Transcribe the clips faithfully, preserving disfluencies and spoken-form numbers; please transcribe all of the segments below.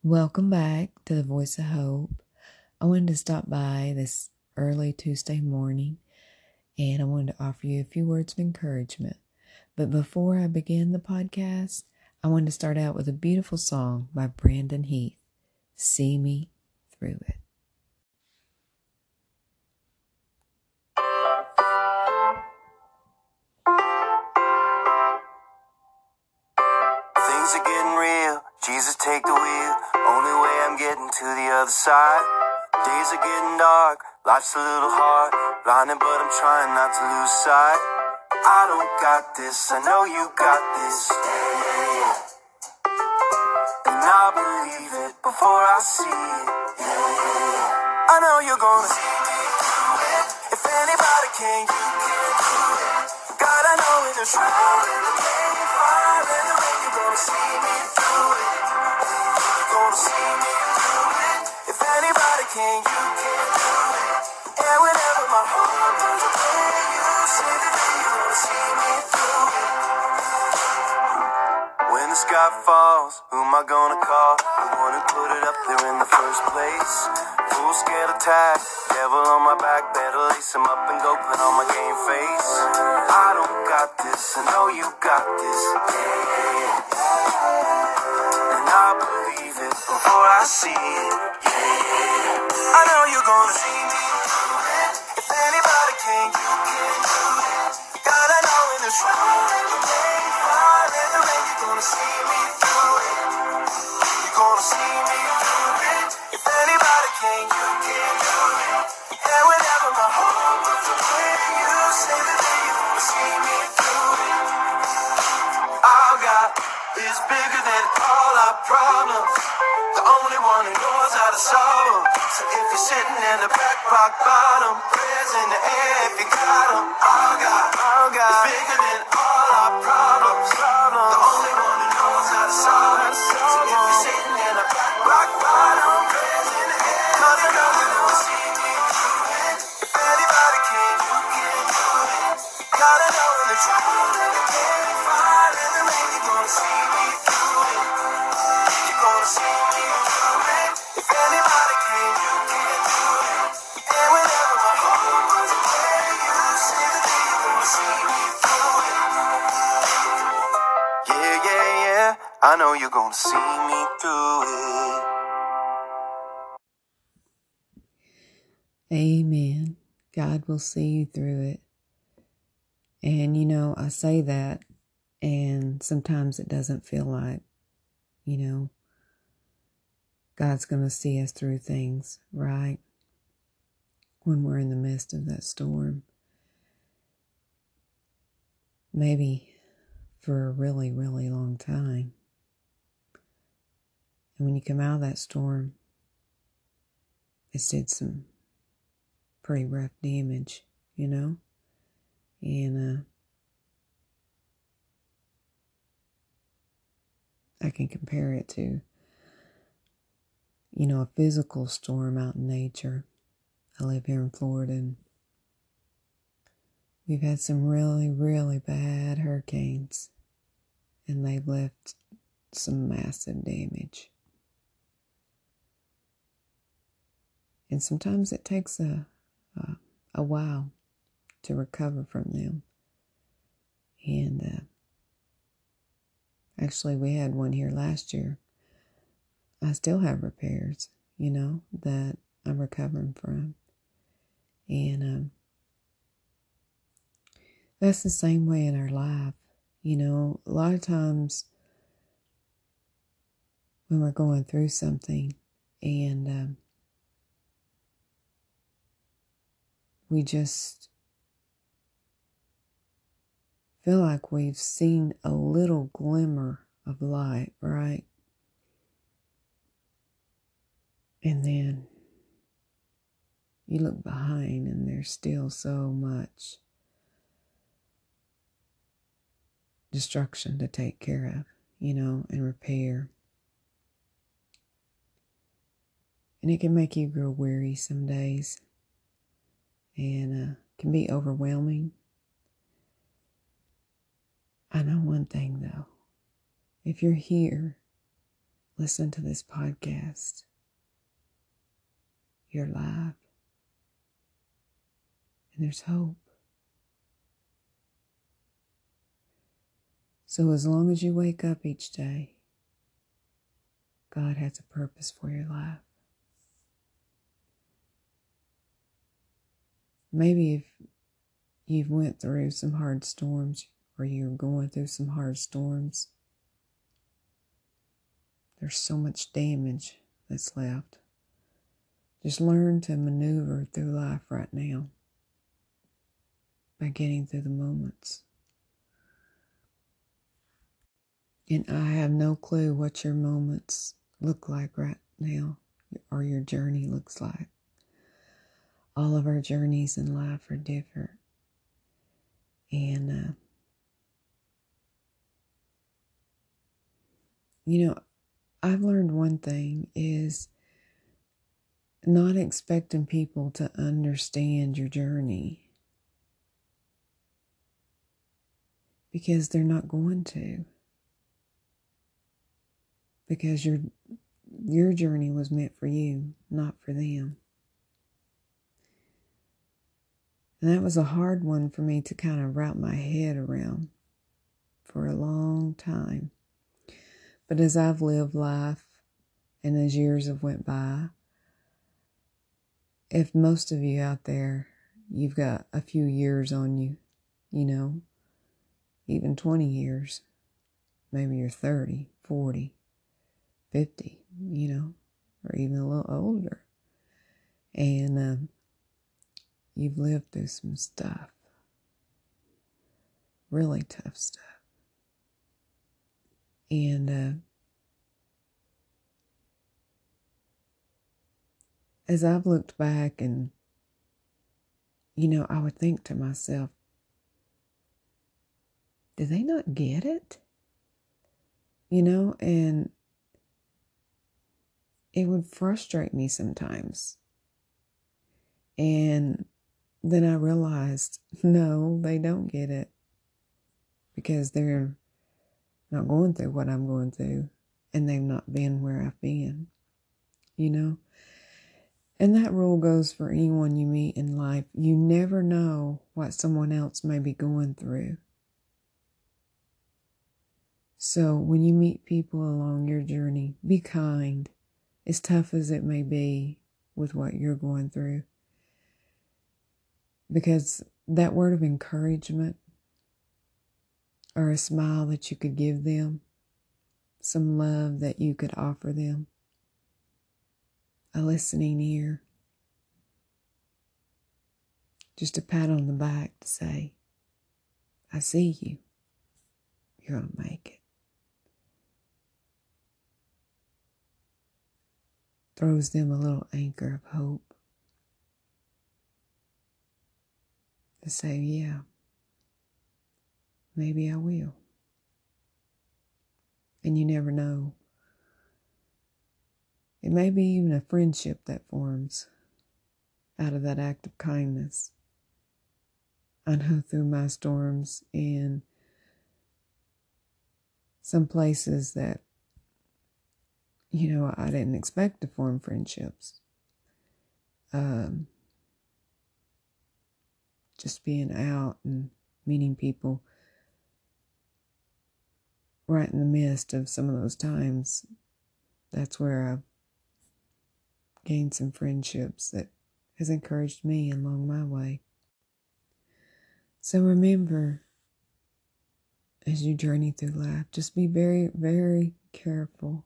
Welcome back to the Voice of Hope. I wanted to stop by this early Tuesday morning and I wanted to offer you a few words of encouragement. But before I begin the podcast, I wanted to start out with a beautiful song by Brandon Heath, See Me Through It. Things are getting real, Jesus take the wheel. Only way I'm getting to the other side. Days are getting dark, life's a little hard. Blinded but I'm trying not to lose sight. I don't got this, I know you got this. And I believe it before I see it. I know you're gonna see me through it. If anybody can, you can do it. God, I know in the trial, in the pain, fire, in the rain, you're gonna see me through it. You're gonna see me through it. If anybody can, you can do it. And whenever my heart runs away, you say that you're gonna see me through it. When the sky falls, who am I gonna call? The one who put it up there in the first place. Full scale attack, devil on my back. Better lace him up and go put on my game face. I don't got this, I know you got this. Yeah. And I believe it before I see it. Yeah. I know you're gonna see me through it. If anybody can, you can do it. God, I know in the trouble, in the pain, fire, in the rain, you're gonna see me through it. You're gonna see me through it. If anybody can, you can do it. And whenever my heart runs away, you say that you're gonna see me through it. Our God is bigger than all our problems. The only one who knows how to solve them. So if you're sitting in the back, rock bottom, prayers in the air if you got them. Our God, our God is bigger than all our problems. The only one who knows how to solve them. So if you're sitting in the back, rock bottom, prayers in the air. Cause you know you're gonna see me through it. If anybody can, you can do it. Gotta know in the trouble, in the pain, fire, in the rain, you're gonna see me through it. You're gonna see me through it. If anybody can, you can do it. And whenever my heart runs away, you say that you're gonna see me through it. Yeah, yeah, yeah, I know you're gonna see me through it. Amen. God will see you through it. And you know, I say that, and sometimes it doesn't feel like, you know, God's going to see us through things, right? When we're in the midst of that storm. Maybe for a really, really long time. And when you come out of that storm, it's did some pretty rough damage, you know? And uh, I can compare it to, you know, a physical storm out in nature. I live here in Florida, and we've had some really, really bad hurricanes, and they've left some massive damage. And sometimes it takes a, a, a while to recover from them. And uh, actually, we had one here last year. I still have repairs, you know, that I'm recovering from. And um, that's the same way in our life. You know, a lot of times when we're going through something and um, we just feel like we've seen a little glimmer of light, right? And then you look behind and there's still so much destruction to take care of, you know, and repair. And it can make you grow weary some days, and uh, can be overwhelming. I know one thing though, if you're here listen to this podcast. You're alive. And there's hope. So as long as you wake up each day, God has a purpose for your life. Maybe if you've went through some hard storms, or you're going through some hard storms, there's so much damage that's left. Just learn to maneuver through life right now by getting through the moments. And I have no clue what your moments look like right now, or your journey looks like. All of our journeys in life are different. And, uh, you know, I've learned one thing is not expecting people to understand your journey, because they're not going to. Because your your journey was meant for you, not for them. And that was a hard one for me to kind of wrap my head around for a long time. But as I've lived life and as years have went by, if most of you out there, you've got a few years on you, you know, even twenty years, maybe you're thirty, forty, fifty, you know, or even a little older. And um, you've lived through some stuff, really tough stuff. And uh, as I've looked back and, you know, I would think to myself, do they not get it? You know, and it would frustrate me sometimes. And then I realized, no, they don't get it, because they're not going through what I'm going through, and they've not been where I've been, you know. And that rule goes for anyone you meet in life. You never know what someone else may be going through. So when you meet people along your journey, be kind, as tough as it may be with what you're going through. Because that word of encouragement, or a smile that you could give them, some love that you could offer them, a listening ear, just a pat on the back to say, I see you, you're going to make it, throws them a little anchor of hope to say, yeah, maybe I will. And you never know. It may be even a friendship that forms out of that act of kindness. I know through my storms in some places that, you know, I didn't expect to form friendships. Um, just being out and meeting people right in the midst of some of those times, that's where I've gained some friendships that has encouraged me along my way. So remember, as you journey through life, just be very, very careful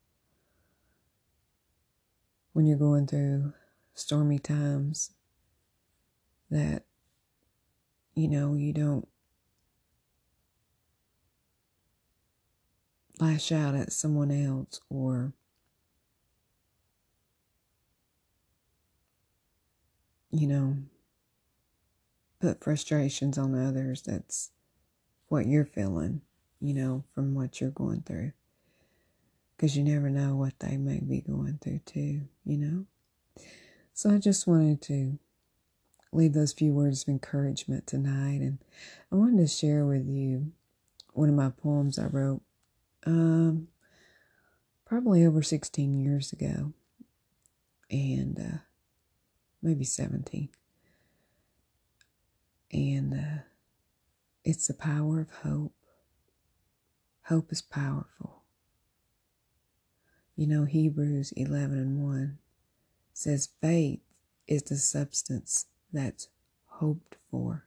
when you're going through stormy times, that, you know, you don't lash out at someone else, or you know, put frustrations on others. That's what you're feeling, you know, from what you're going through. Because you never know what they may be going through too, you know. So I just wanted to leave those few words of encouragement tonight. And I wanted to share with you one of my poems I wrote. Um, probably over sixteen years ago, and uh, maybe seventeen. And uh, it's the power of hope. Hope is powerful. You know, Hebrews eleven and one says faith is the substance that's hoped for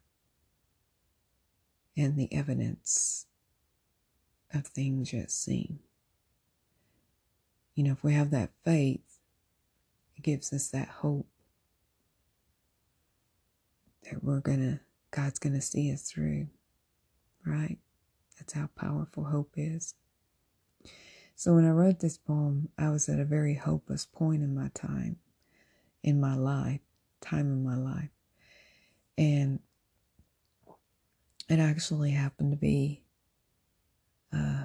and the evidence of things yet seen. You know, if we have that faith, it gives us that hope that we're gonna, God's gonna see us through, right? That's how powerful hope is. So when I wrote this poem, I was at a very hopeless point in my time, in my life, time in my life. And it actually happened to be uh,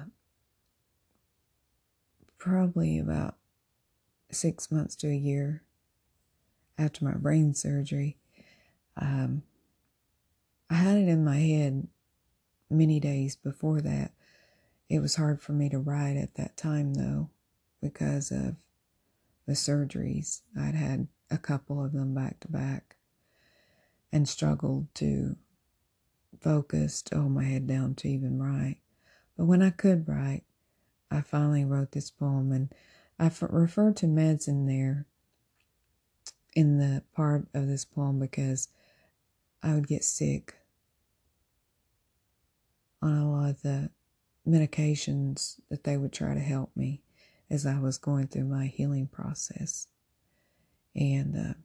probably about six months to a year after my brain surgery. Um, I had it in my head many days before that. It was hard for me to write at that time, though, because of the surgeries. I'd had a couple of them back to back and struggled to focus, to hold my head down to even write. But when I could write, I finally wrote this poem, and I f- refer to meds in there in the part of this poem because I would get sick on a lot of the medications that they would try to help me as I was going through my healing process. And uh,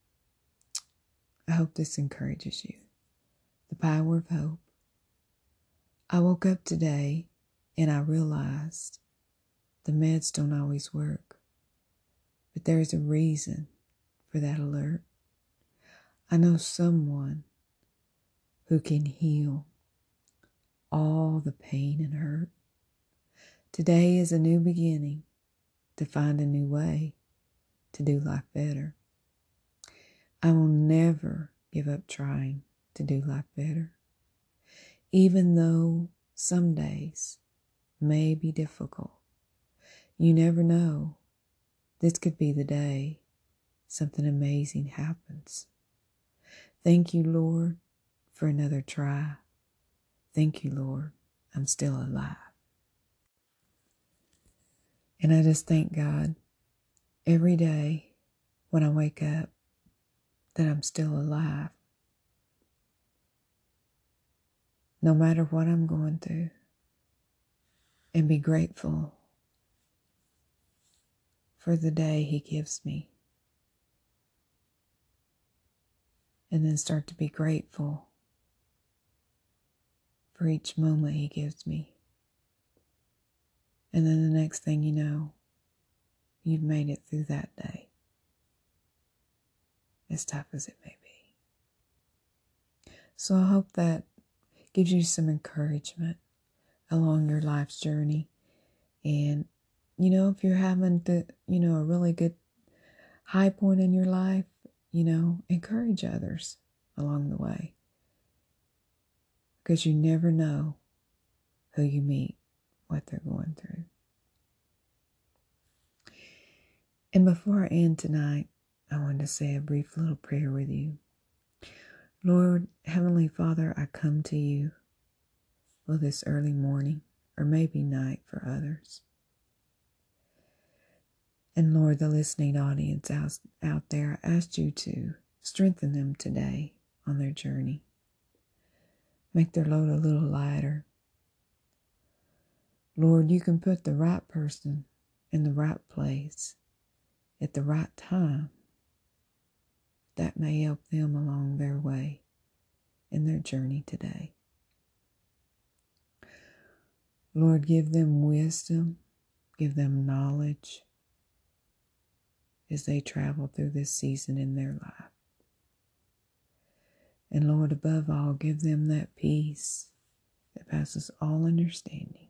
I hope this encourages you. The power of hope. I woke up today and I realized the meds don't always work, but there's a reason for that alert. I know someone who can heal all the pain and hurt. Today is a new beginning to find a new way to do life better. I will never give up trying to do life better, even though some days may be difficult. You never know. This could be the day something amazing happens. Thank you, Lord, for another try. Thank you, Lord, I'm still alive. And I just thank God every day when I wake up that I'm still alive. No matter what I'm going through. And be grateful for the day He gives me. And then start to be grateful for each moment He gives me. And then the next thing you know, you've made it through that day, as tough as it may be. So I hope that gives you some encouragement along your life's journey. And, you know, if you're having the, you know, a really good high point in your life, you know, encourage others along the way. Because you never know who you meet, what they're going through. And before I end tonight, I wanted to say a brief little prayer with you. Lord, Heavenly Father, I come to you for this early morning, or maybe night for others. And Lord, the listening audience out, out there, I ask you to strengthen them today on their journey. Make their load a little lighter. Lord, you can put the right person in the right place at the right time. That may help them along their way in their journey today. Lord, give them wisdom, give them knowledge as they travel through this season in their life. And Lord, above all, give them that peace that passes all understanding.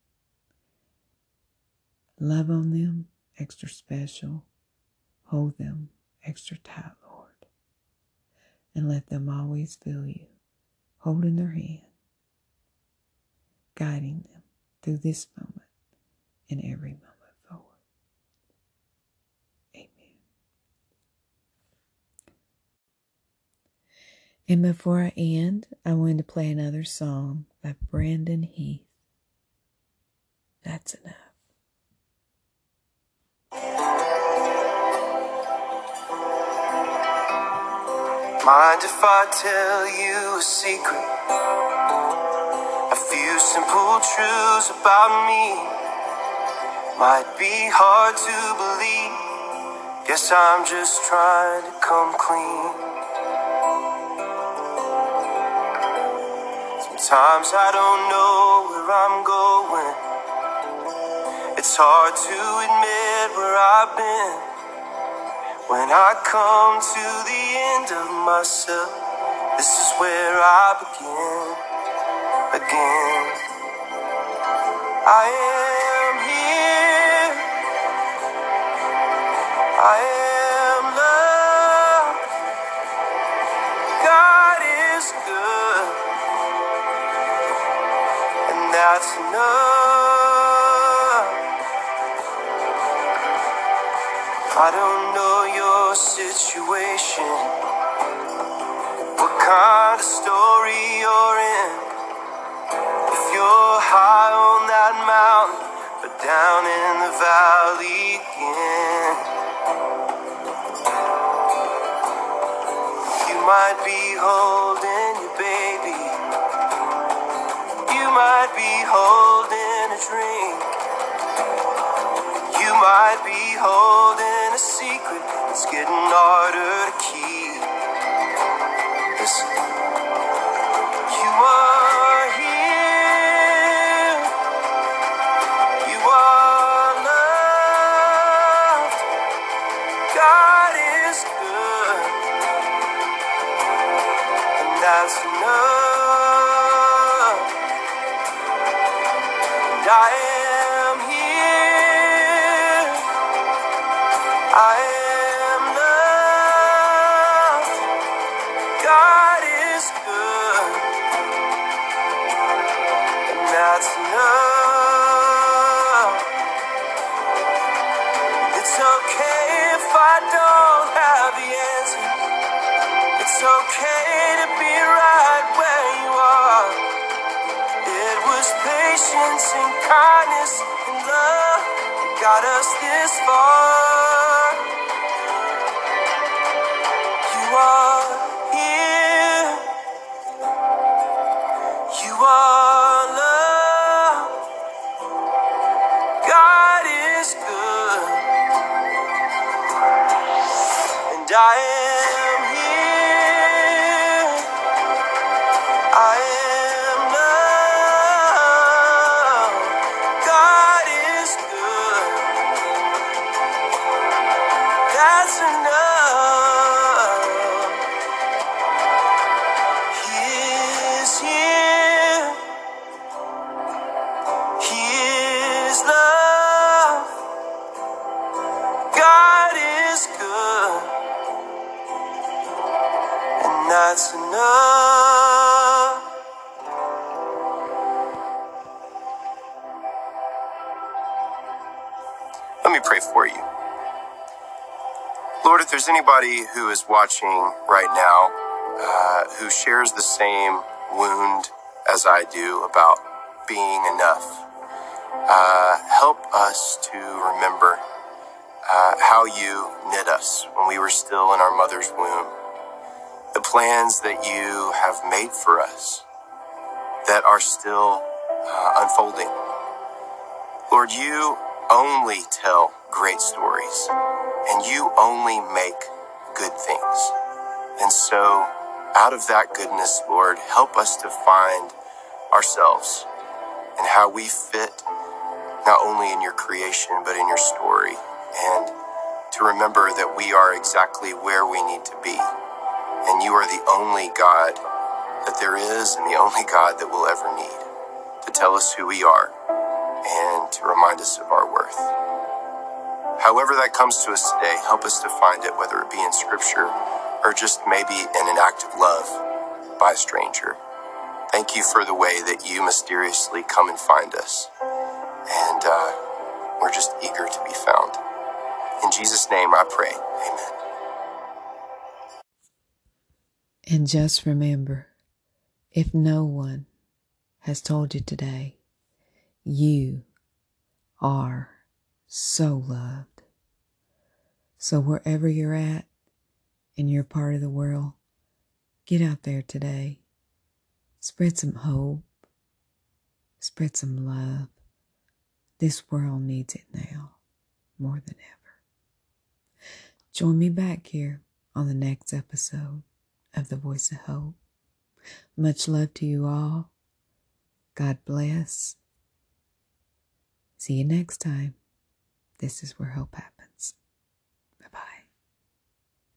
Love on them extra special. Hold them extra tight, Lord. And let them always feel you holding their hand, guiding them through this moment and every moment forward. And before I end, I wanted to play another song by Brandon Heath. That's enough. Mind if I tell you a secret? A few simple truths about me. Might be hard to believe. Guess I'm just trying to come clean. Sometimes I don't know where I'm going. It's hard to admit where I've been. When I come to the end of myself, this is where I begin, again. I am here, I am loved. God is good, and that's enough. I don't know your situation, what kind of story you're in. If you're high on that mountain, but down in the valley again. You might be holding your baby, you might be holding a dream, you might be holding a secret that's getting harder to keep. Listen, you are here, you are loved. God is good, and that's enough. And I am here, I am loved. God is good, and that's enough. It's okay if I don't have the answer. It's okay to be right where you are. It was patience and kindness and love that got us this far. You are here, you are loved. God is good, and I am here, I am loved. God is good, that's enough. He is here, He is love. God is good, and that's enough. Let me pray for you. Lord, if there's anybody who is watching right now uh, who shares the same wound as I do about being enough, uh, help us to remember uh, how you knit us when we were still in our mother's womb, the plans that you have made for us that are still uh, unfolding. Lord, you only tell great stories, and you only make good things. And so, out of that goodness, Lord, help us to find ourselves and how we fit not only in your creation, but in your story. And to remember that we are exactly where we need to be. And you are the only God that there is and the only God that we'll ever need to tell us who we are and to remind us of our worth. However that comes to us today, help us to find it, whether it be in scripture or just maybe in an act of love by a stranger. Thank you for the way that you mysteriously come and find us. And uh, we're just eager to be found. In Jesus' name I pray, amen. And just remember, if no one has told you today, you are so loved. So wherever you're at in your part of the world, get out there today. Spread some hope. Spread some love. This world needs it now more than ever. Join me back here on the next episode of The Voice of Hope. Much love to you all. God bless. See you next time. This is where hope happens.